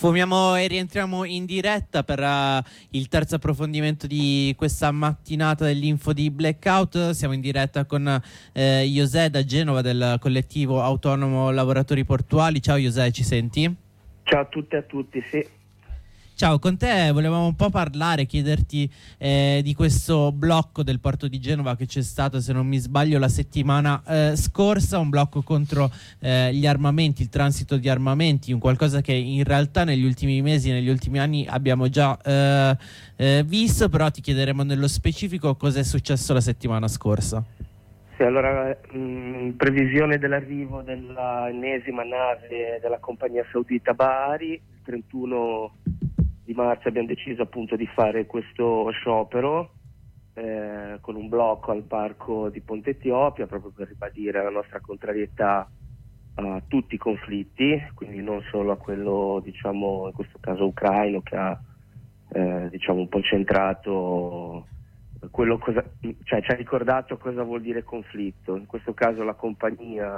Sfumiamo e rientriamo in diretta per il terzo approfondimento di questa mattinata dell'Info di Blackout. Siamo in diretta con José da Genova del collettivo autonomo lavoratori portuali. Ciao José, ci senti? Ciao a tutte e a tutti, sì. Ciao, con te volevamo un po' parlare, chiederti di questo blocco del porto di Genova che c'è stato, se non mi sbaglio, la settimana scorsa, un blocco contro gli armamenti, il transito di armamenti, un qualcosa che in realtà negli ultimi mesi, negli ultimi anni abbiamo già visto, però ti chiederemo nello specifico cosa è successo la settimana scorsa. Sì, allora, in previsione dell'arrivo della ennesima nave della compagnia saudita Bahari, il 31 di marzo abbiamo deciso appunto di fare questo sciopero con un blocco al parco di Ponte Etiopia, proprio per ribadire la nostra contrarietà a tutti i conflitti, quindi non solo a quello, diciamo, in questo caso ucraino, che ha diciamo un po' centrato quello, cioè ci ha ricordato cosa vuol dire conflitto. In questo caso la compagnia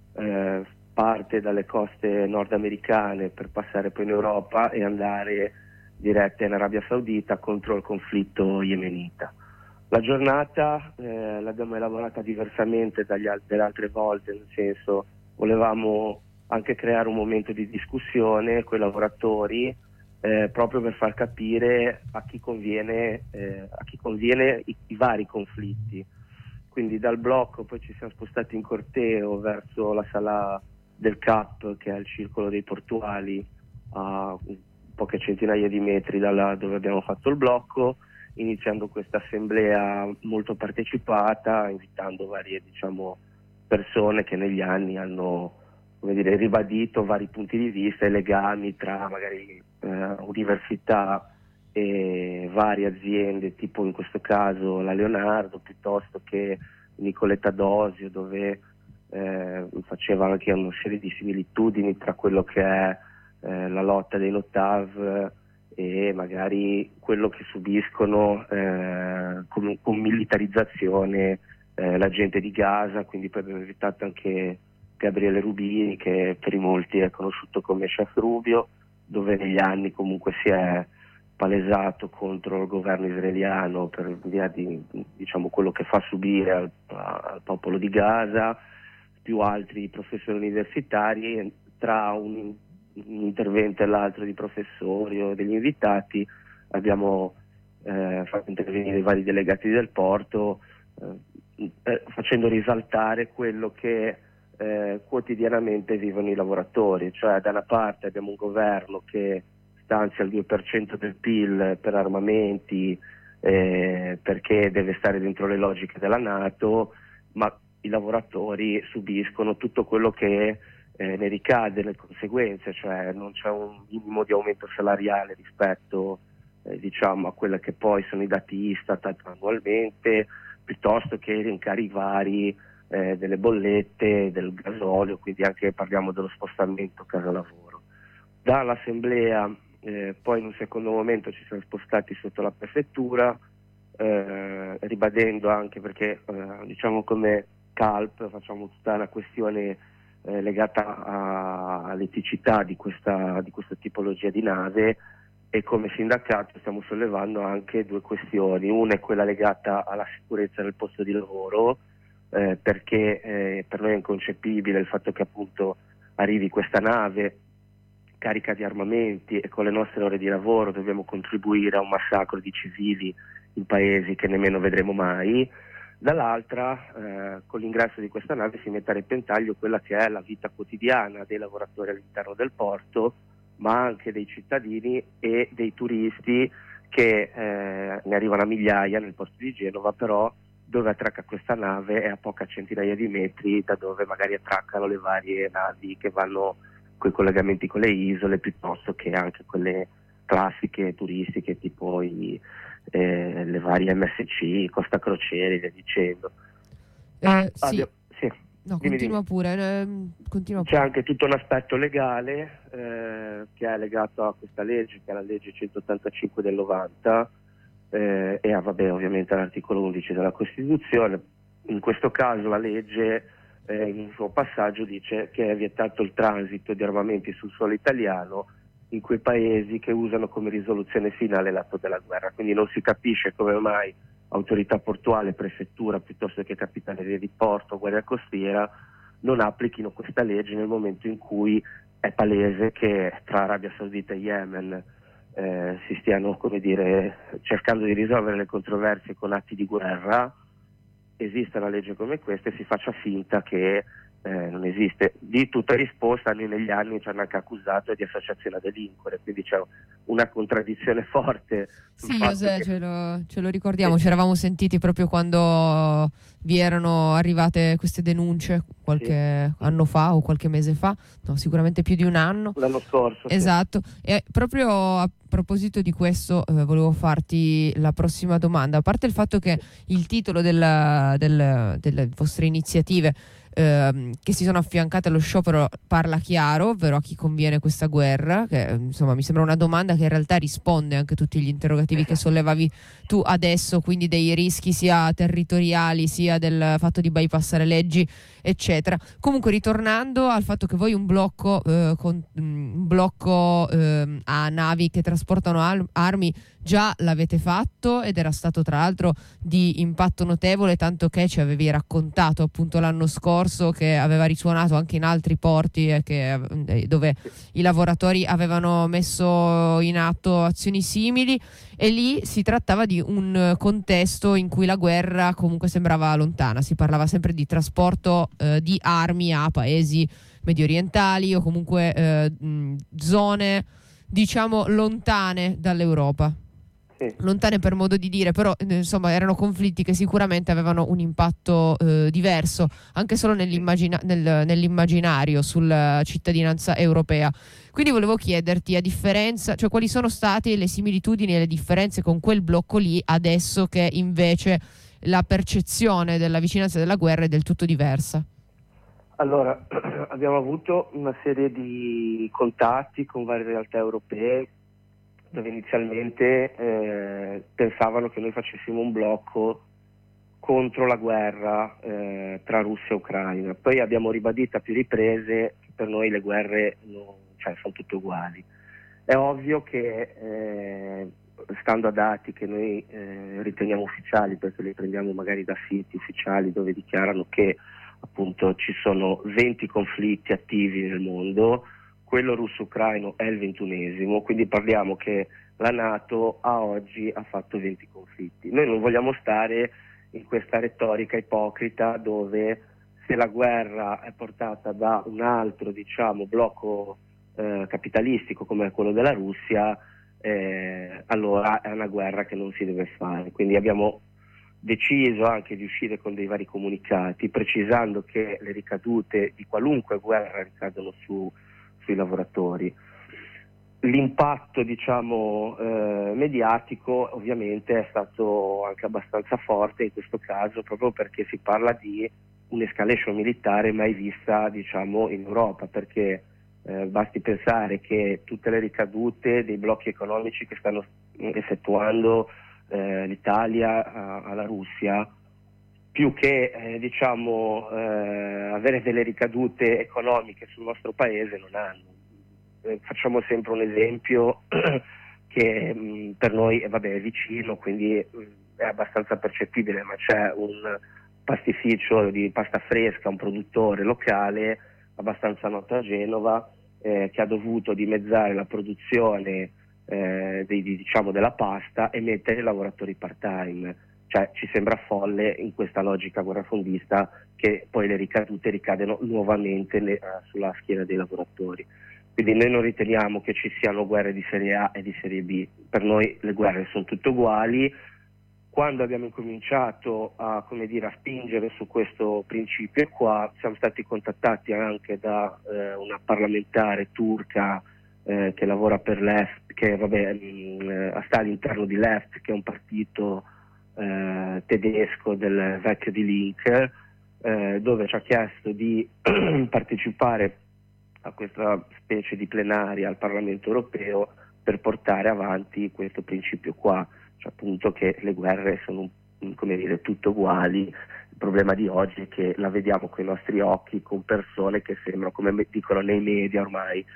parte dalle coste nordamericane per passare poi in Europa e andare diretta in Arabia Saudita contro il conflitto yemenita. La giornata l'abbiamo elaborata diversamente delle altre volte, nel senso volevamo anche creare un momento di discussione con i lavoratori proprio per far capire a chi conviene i vari conflitti. Quindi dal blocco poi ci siamo spostati in corteo verso la sala del CAP, che è il circolo dei portuali, a poche centinaia di metri da dove abbiamo fatto il blocco, iniziando questa assemblea molto partecipata, invitando varie, diciamo, persone che negli anni hanno, come dire, ribadito vari punti di vista e legami tra magari università e varie aziende, tipo in questo caso la Leonardo, piuttosto che Nicoletta Dosio, dove faceva anche una serie di similitudini tra quello che è la lotta dei Notav e magari quello che subiscono con militarizzazione la gente di Gaza. Quindi poi abbiamo invitato anche Gabriele Rubini, che per i molti è conosciuto come Chef Rubio, dove negli anni comunque si è palesato contro il governo israeliano per via di, diciamo, quello che fa subire al popolo di Gaza, più altri professori universitari. Tra un intervento e l'altro di professori o degli invitati abbiamo fatto intervenire i vari delegati del porto, facendo risaltare quello che quotidianamente vivono i lavoratori. Cioè, da una parte abbiamo un governo che stanzia il 2% del PIL per armamenti perché deve stare dentro le logiche della NATO, ma i lavoratori subiscono tutto quello che ne ricade, le conseguenze, cioè non c'è un minimo di aumento salariale rispetto diciamo a quelle che poi sono i dati Istat annualmente, piuttosto che i rincari vari delle bollette, del gasolio, quindi anche parliamo dello spostamento casa-lavoro. Dall'assemblea poi in un secondo momento ci siamo spostati sotto la prefettura, ribadendo anche, perché diciamo come CALP facciamo tutta una questione legata all'eticità di questa tipologia di nave, e come sindacato stiamo sollevando anche due questioni. Una è quella legata alla sicurezza nel posto di lavoro, perché per noi è inconcepibile il fatto che appunto arrivi questa nave carica di armamenti e con le nostre ore di lavoro dobbiamo contribuire a un massacro di civili in paesi che nemmeno vedremo mai. Dall'altra, con l'ingresso di questa nave si mette a repentaglio quella che è la vita quotidiana dei lavoratori all'interno del porto, ma anche dei cittadini e dei turisti che ne arrivano a migliaia nel porto di Genova, però dove attracca questa nave è a poche centinaia di metri da dove magari attraccano le varie navi che vanno coi collegamenti con le isole, piuttosto che anche quelle classiche turistiche tipo le varie MSC, Costa Crociere e via dicendo. Sì. Sì. No, continua pure. C'è anche tutto un aspetto legale che è legato a questa legge, che è la legge 185 del 90, e ovviamente all'articolo 11 della Costituzione. In questo caso la legge in un suo passaggio dice che è vietato il transito di armamenti sul suolo italiano in quei paesi che usano come risoluzione finale l'atto della guerra. Quindi non si capisce come mai autorità portuale, prefettura, piuttosto che capitaneria di porto, guardia costiera, non applichino questa legge nel momento in cui è palese che tra Arabia Saudita e Yemen si stiano, come dire, cercando di risolvere le controversie con atti di guerra. Esiste una legge come questa e si faccia finta che non esiste. Di tutta risposta, noi negli anni ci hanno anche accusato di associazione a delinquere, quindi c'è una contraddizione forte. Sì, José, ce lo ricordiamo, ci eravamo sentiti proprio quando vi erano arrivate queste denunce qualche anno fa o qualche mese fa, no, sicuramente più di un anno. L'anno scorso. Esatto, e proprio a proposito di questo volevo farti la prossima domanda. A parte il fatto che il titolo delle vostre iniziative che si sono affiancate allo sciopero parla chiaro, ovvero a chi conviene questa guerra, che insomma mi sembra una domanda che in realtà risponde anche a tutti gli interrogativi che sollevavi tu adesso, quindi dei rischi sia territoriali sia del fatto di bypassare leggi eccetera. Comunque, ritornando al fatto che voi un blocco a navi che trasportano armi già l'avete fatto, ed era stato tra l'altro di impatto notevole, tanto che ci avevi raccontato appunto l'anno scorso che aveva risuonato anche in altri porti dove i lavoratori avevano messo in atto azioni simili, e lì si trattava di un contesto in cui la guerra comunque sembrava lontana. Si parlava sempre di trasporto di armi a paesi medio orientali o comunque zone diciamo lontane dall'Europa. Sì. Lontane per modo di dire, però insomma erano conflitti che sicuramente avevano un impatto diverso anche solo nell'immaginario sulla cittadinanza europea. Quindi volevo chiederti, a differenza, cioè quali sono state le similitudini e le differenze con quel blocco lì adesso che invece la percezione della vicinanza della guerra è del tutto diversa? Allora, abbiamo avuto una serie di contatti con varie realtà europee dove inizialmente pensavano che noi facessimo un blocco contro la guerra tra Russia e Ucraina. Poi abbiamo ribadito a più riprese che per noi le guerre sono tutte uguali. È ovvio che stando a dati che noi riteniamo ufficiali, perché li prendiamo magari da siti ufficiali dove dichiarano che appunto ci sono 20 conflitti attivi nel mondo, quello russo-ucraino è il 21esimo, quindi parliamo che la NATO a oggi ha fatto 20 conflitti. Noi non vogliamo stare in questa retorica ipocrita dove se la guerra è portata da un altro blocco capitalistico come quello della Russia, allora è una guerra che non si deve fare. Quindi abbiamo deciso anche di uscire con dei vari comunicati precisando che le ricadute di qualunque guerra ricadono sui lavoratori. L'impatto mediatico ovviamente è stato anche abbastanza forte in questo caso, proprio perché si parla di un'escalation militare mai vista in Europa, perché basti pensare che tutte le ricadute dei blocchi economici che stanno effettuando l'Italia alla Russia, più che avere delle ricadute economiche sul nostro paese, non hanno. Facciamo sempre un esempio che per noi è vicino, quindi è abbastanza percettibile, ma c'è un pastificio di pasta fresca, un produttore locale abbastanza noto a Genova, che ha dovuto dimezzare la produzione della pasta e mettere i lavoratori part-time. Cioè ci sembra folle in questa logica guerrafondista che poi le ricadute ricadano nuovamente sulla schiena dei lavoratori. Quindi noi non riteniamo che ci siano guerre di serie A e di serie B, per noi le guerre sono tutte uguali. Quando abbiamo incominciato a spingere su questo principio qua, siamo stati contattati anche da una parlamentare turca che lavora per Left, che sta all'interno di Left, che è un partito tedesco del vecchio Die Linke, dove ci ha chiesto di partecipare a questa specie di plenaria al Parlamento europeo per portare avanti questo principio qua, cioè appunto che le guerre sono tutte uguali. Il problema di oggi è che la vediamo con i nostri occhi, con persone che sembrano, come dicono nei media ormai,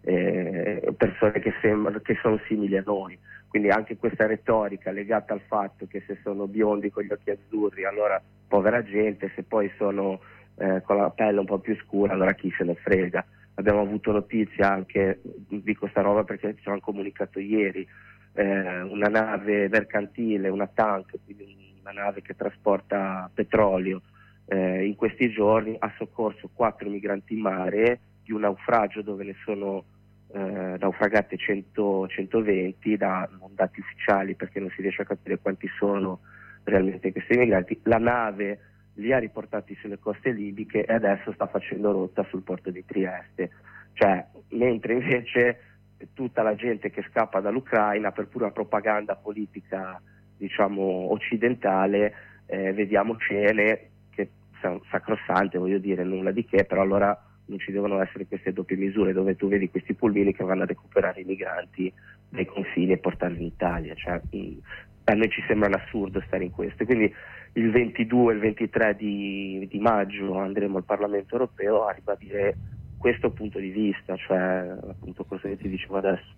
persone che sono simili a noi. Quindi anche questa retorica legata al fatto che se sono biondi con gli occhi azzurri allora povera gente, se poi sono con la pelle un po' più scura allora chi se ne frega. Abbiamo avuto notizia anche di questa roba perché ci hanno comunicato ieri, una nave mercantile, una tank, quindi una nave che trasporta petrolio, in questi giorni ha soccorso 4 migranti in mare di un naufragio dove ne sono naufragate 120, non dati ufficiali perché non si riesce a capire quanti sono realmente questi migranti. La nave li ha riportati sulle coste libiche e adesso sta facendo rotta sul porto di Trieste, cioè mentre invece tutta la gente che scappa dall'Ucraina per pura propaganda politica diciamo occidentale, vediamo scene che sono sacrosante, voglio dire, nulla di che, però allora non ci devono essere queste doppie misure dove tu vedi questi pulmini che vanno a recuperare i migranti dai confini e portarli in Italia, cioè, a noi ci sembra un assurdo stare in questo. Quindi il 22 e il 23 di maggio andremo al Parlamento europeo a ribadire questo punto di vista, cioè appunto quello che ti dicevo adesso.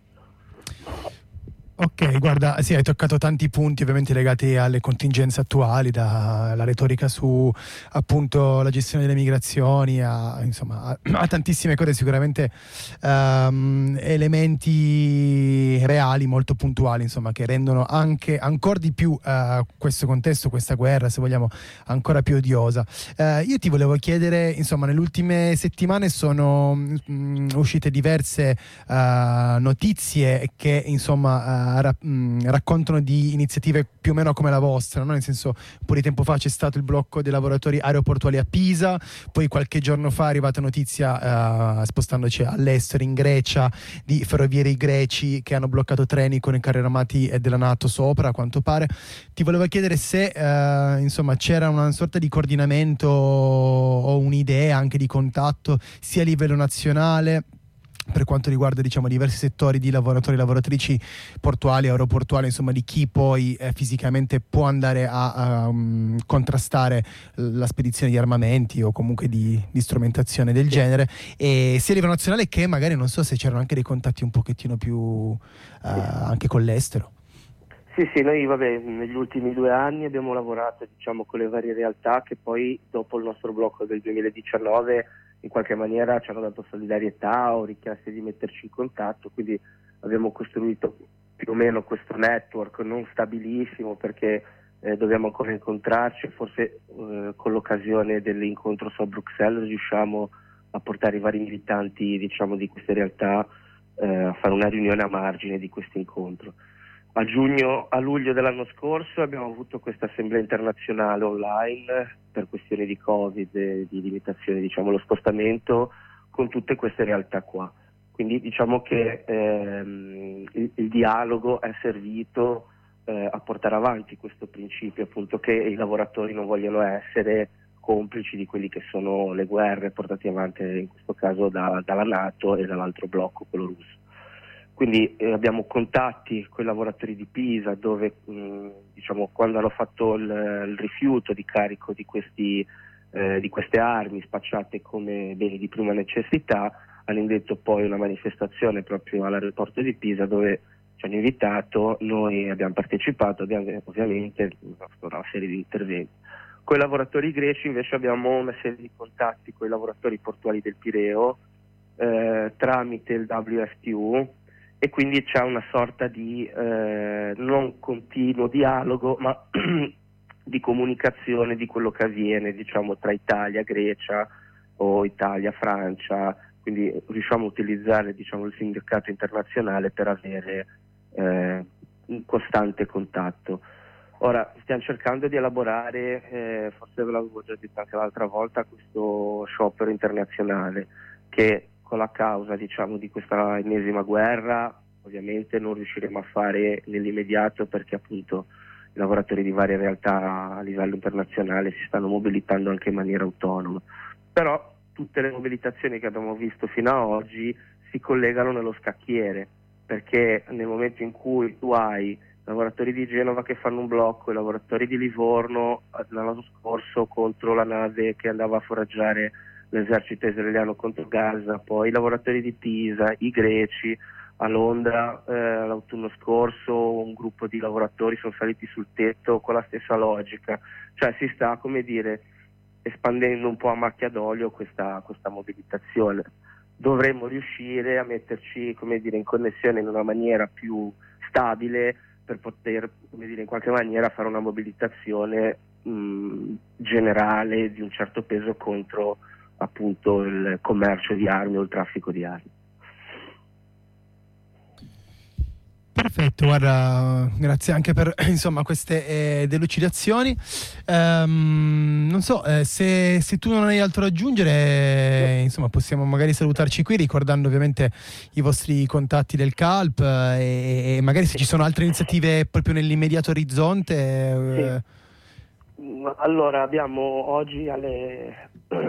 Ok, guarda, sì, hai toccato tanti punti ovviamente legati alle contingenze attuali, dalla retorica su appunto la gestione delle migrazioni a tantissime cose, sicuramente elementi reali molto puntuali, insomma, che rendono anche ancora di più questo contesto, questa guerra, se vogliamo, ancora più odiosa. Io ti volevo chiedere, insomma, nelle ultime settimane sono uscite diverse notizie che insomma raccontano di iniziative più o meno come la vostra, no? Nel senso, un po' di tempo fa c'è stato il blocco dei lavoratori aeroportuali a Pisa, poi qualche giorno fa è arrivata notizia, spostandoci all'estero, in Grecia, di ferrovieri greci che hanno bloccato treni con i carri armati della NATO sopra, a quanto pare. Ti volevo chiedere se insomma c'era una sorta di coordinamento o un'idea anche di contatto sia a livello nazionale per quanto riguarda, diciamo, diversi settori di lavoratori e lavoratrici portuali, aeroportuali, insomma, di chi poi fisicamente può andare a contrastare la spedizione di armamenti o comunque di strumentazione del genere, e sia a livello nazionale che magari, non so se c'erano anche dei contatti un pochettino più anche con l'estero. Sì, noi negli ultimi 2 anni abbiamo lavorato, diciamo, con le varie realtà che poi dopo il nostro blocco del 2019 in qualche maniera ci hanno dato solidarietà o richieste di metterci in contatto, quindi abbiamo costruito più o meno questo network non stabilissimo perché dobbiamo ancora incontrarci, forse con l'occasione dell'incontro su Bruxelles riusciamo a portare i vari militanti, diciamo, di queste realtà a fare una riunione a margine di questo incontro. A luglio dell'anno scorso abbiamo avuto questa assemblea internazionale online per questioni di Covid e di limitazione, diciamo, lo spostamento con tutte queste realtà qua. Quindi diciamo che il dialogo è servito a portare avanti questo principio, appunto, che i lavoratori non vogliono essere complici di quelli che sono le guerre portate avanti in questo caso dalla NATO e dall'altro blocco, quello russo. Quindi abbiamo contatti con i lavoratori di Pisa dove diciamo, quando hanno fatto il rifiuto di carico di queste armi spacciate come beni di prima necessità, hanno indetto poi una manifestazione proprio all'aeroporto di Pisa dove ci hanno invitato, noi abbiamo partecipato, abbiamo ovviamente fatto una serie di interventi. Con i lavoratori greci invece abbiamo una serie di contatti con i lavoratori portuali del Pireo tramite il WFTU, e quindi c'è una sorta di non continuo dialogo ma di comunicazione di quello che avviene, diciamo, tra Italia, Grecia o Italia, Francia, quindi riusciamo a utilizzare, diciamo, il sindacato internazionale per avere un costante contatto. Ora stiamo cercando di elaborare, forse ve l'avevo già detto anche l'altra volta, questo sciopero internazionale che con la causa, diciamo, di questa ennesima guerra ovviamente non riusciremo a fare nell'immediato perché appunto i lavoratori di varie realtà a livello internazionale si stanno mobilitando anche in maniera autonoma, però tutte le mobilitazioni che abbiamo visto fino ad oggi si collegano nello scacchiere, perché nel momento in cui tu hai lavoratori di Genova che fanno un blocco, i lavoratori di Livorno l'anno scorso contro la nave che andava a foraggiare l'esercito israeliano contro Gaza, poi i lavoratori di Pisa, i greci. A Londra l'autunno scorso un gruppo di lavoratori sono saliti sul tetto con la stessa logica, cioè si sta, come dire, espandendo un po' a macchia d'olio questa mobilitazione. Dovremmo riuscire a metterci, come dire, in connessione in una maniera più stabile per poter, come dire, in qualche maniera fare una mobilitazione generale di un certo peso contro appunto il commercio di armi o il traffico di armi. Perfetto, guarda, grazie anche per insomma queste delucidazioni. Non so, se tu non hai altro da aggiungere, insomma possiamo magari salutarci qui ricordando ovviamente i vostri contatti del CALP e magari se ci sono altre iniziative proprio nell'immediato orizzonte. Sì. Allora abbiamo oggi alle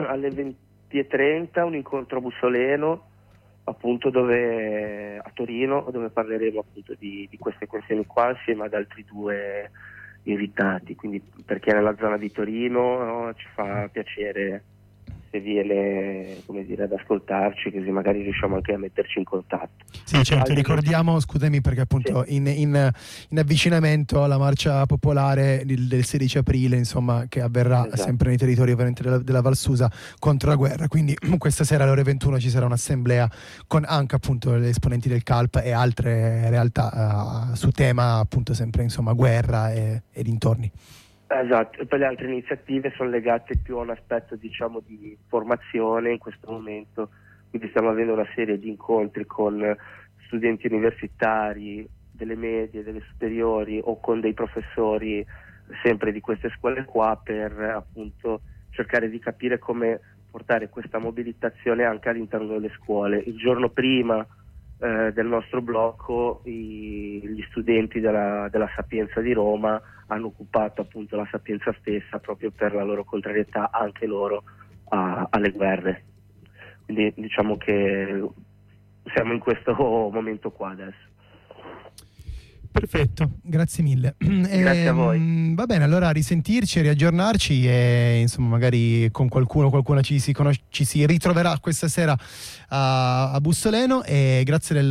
20:30 un incontro a Bussoleno, appunto a Torino, dove parleremo appunto di queste questioni qua assieme ad altri 2 invitati, quindi per chi è nella zona di Torino ci fa piacere se viene, come dire, ad ascoltarci, così magari riusciamo anche a metterci in contatto. Sì, certo, ricordiamo, scusami perché appunto sì, in avvicinamento alla marcia popolare del 16 aprile, insomma, che avverrà sempre nei territori ovviamente della Val Susa contro la guerra, quindi questa sera alle ore 21 ci sarà un'assemblea con anche appunto gli esponenti del CALP e altre realtà su tema appunto sempre insomma guerra e dintorni. Esatto, e poi le altre iniziative sono legate più a un aspetto, diciamo, di formazione in questo momento, quindi stiamo avendo una serie di incontri con studenti universitari, delle medie, delle superiori o con dei professori sempre di queste scuole qua per appunto cercare di capire come portare questa mobilitazione anche all'interno delle scuole. Il giorno prima del nostro blocco gli studenti della Sapienza di Roma hanno occupato appunto la Sapienza stessa proprio per la loro contrarietà anche loro alle guerre, quindi diciamo che siamo in questo momento qua adesso. Perfetto, grazie mille. Grazie a voi. Va bene, allora a risentirci, riaggiornarci e insomma magari con qualcuna ci si ritroverà questa sera a Bussoleno e grazie